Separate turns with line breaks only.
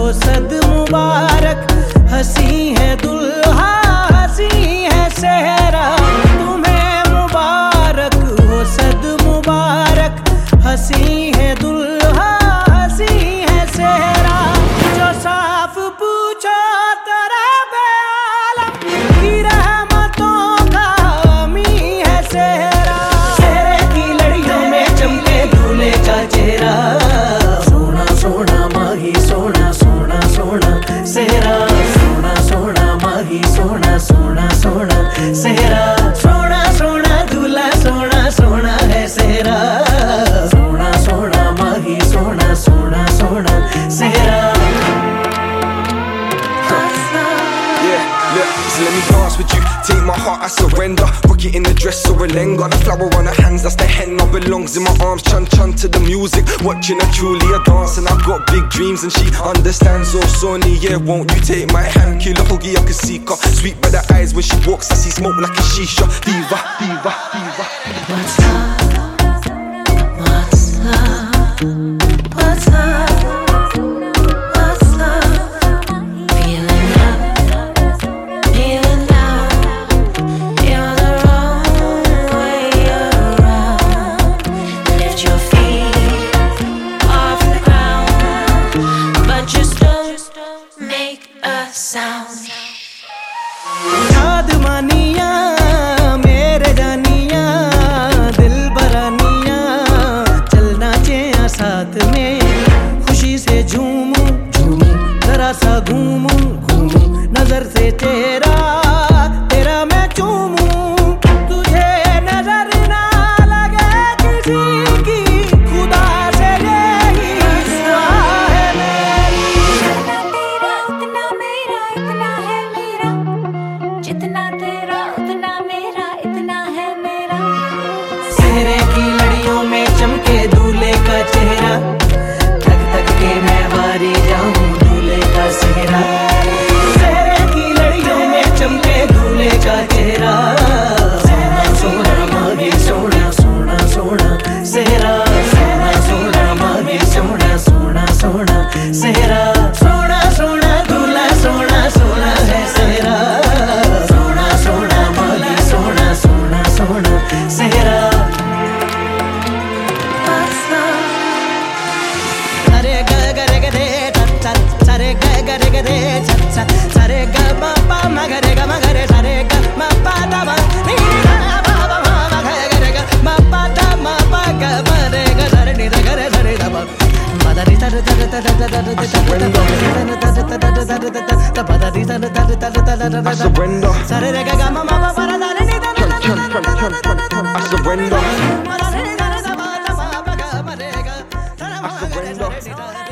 हो सद मुबारक, हंसी है दुल्हा हंसी है सेहरा, तुम्हें मुबारक हो सद मुबारक, हंसी है दुल्हा हंसी है सेहरा। जो साफ पूछो तेरा बेआलम की रहमतों का अमी है सेहरा। सेहरे की लड़ियों में चमके दूल्हे का चेहरा, सोना सोना माही सोना सोना सोना सेहरा, सोना सोना माही सोना सोना सोना सेहरा, सोना सोना दूल्हा सोना सोना है सेहरा, सोना सोना माही सोना सोना सोना सेहरा।
So let me dance with you, take my heart, I surrender. Rock it in the dress or a lenga. The flower on her hands, that's the henna. Belongs in my arms, chun chun to the music. Watching her truly a dance, and I've got big dreams and she understands. Oh Sonny, yeah, won't you take my hand? Killer huggy, I can see her. Sweet by the eyes when she walks, I see smoke like a shisha. Diva, diva, diva.
What's up? What's up? What's up? याद मानिया मेरे जानिया दिल बरानिया, चलना चाहिए साथ में, खुशी से झूमूं झूमूं जरा सा घूमूं घूमूं, नजर से तेरा तेरा मैं चूमूं, तुझे नजर ना लगे किसी की, खुदा से यही दुआ है मेरी।
उतना मेरा इतना है मेरा, जितना तेरा उतना मेरा इतना है मेरा।
सेहरे की लड़ियों में चमके दूल्हे का चेहरा, थक थक के मैं वारी जाऊं दूल्हे का सेहरा। सेहरे की लड़ियों में चमके दूल्हे का चेहरा, सोना सोना मांगे सोना सोना सोना सेहरा, सोना सोना मांगे सोना सोना सोना सेहरा, सोना सोना दूल्हा सोना सोना है सेहरा, सोना सोना मांगे सोना सोना सोना सेहरा। सारे ग ग रे ग रे च च, सारे ग ग रे ग रे च च, सारे ग म प म ग रे ग म ग रे, सारे ग म प द म नि ग ब ब म म ग ग रे ग म प द म प ग म रे ग सारे नि द ग रे सारे द म म द रि द द द द द द द द द
I surrender.
सारे रे ग ग म म प प द रे नि द द द द द द
I surrender.
म द रे ग रे द म द म प ग म रे ग, द म ग रे रे द।